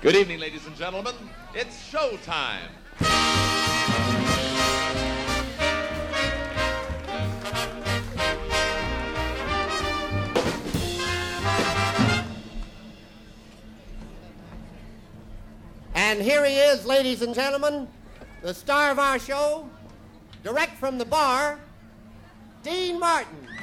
Good evening, ladies and gentlemen. It's showtime. And here he is, ladies and gentlemen, the star of our show, direct from the bar, Dean Martin.